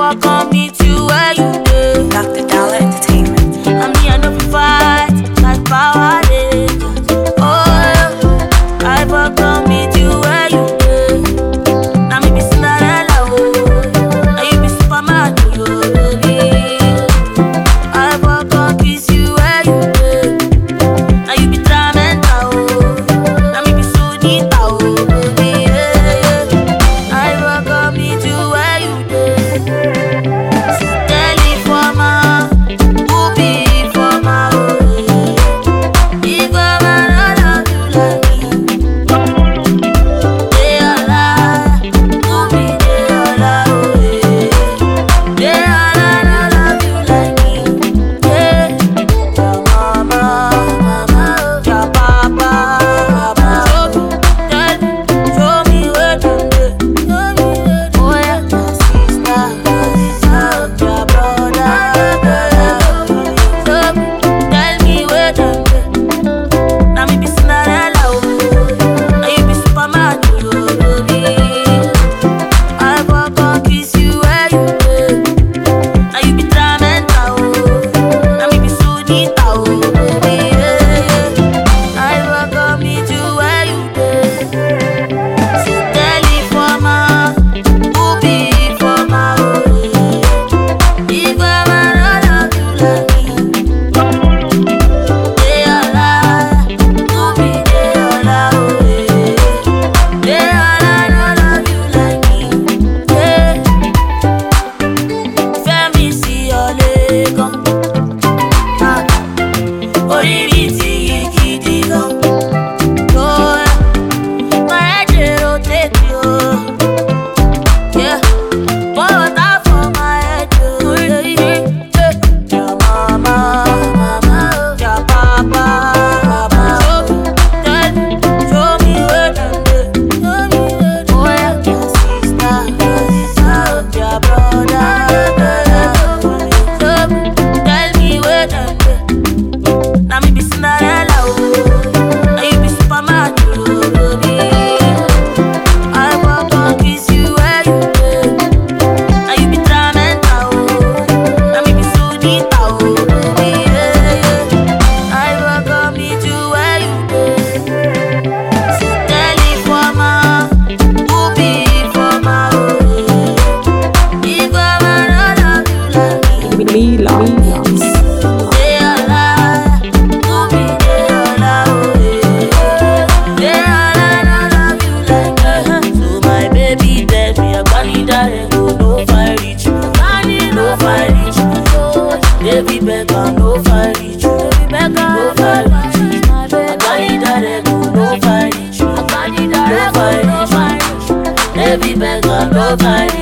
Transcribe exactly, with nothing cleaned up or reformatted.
for come meet you where you do. Doctor Dollar Entertainment. I mean I know we fight like Power Rangers. Oh, I for come meet you where you do. Now me be Cinderella, oh, now you be Superman, oh. I for come kiss you where you do. Now you be Tramenta, oh, now me be Sunita, oh. I for come meet you where you do. Baby Becca, no fire reach you. Baby Becca, no fire reach you. I can't eat that ego, no fire reach you. I can't eat that ego, no fire reach you. Baby Becca, no fire reach you.